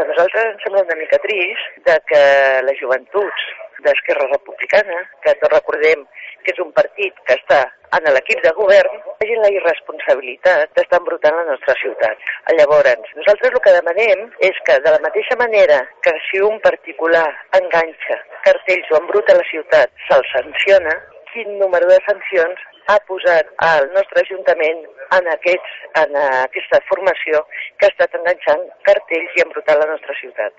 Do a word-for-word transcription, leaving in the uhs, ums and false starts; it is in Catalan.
nosaltres ens sembla una mica trist de que les joventuts d'Esquerra Republicana, que tots recordem que és un partit que està en l'equip de govern, hagin la irresponsabilitat d'estar embrutant la nostra ciutat. Llavors, nosaltres el que demanem és que de la mateixa manera que si un particular enganxa cartells o embruta la ciutat se'l sanciona, quin número de sancions ha posat el nostre Ajuntament en, aquests, en aquesta formació que ha estat enganxant cartells i embrutant la nostra ciutat.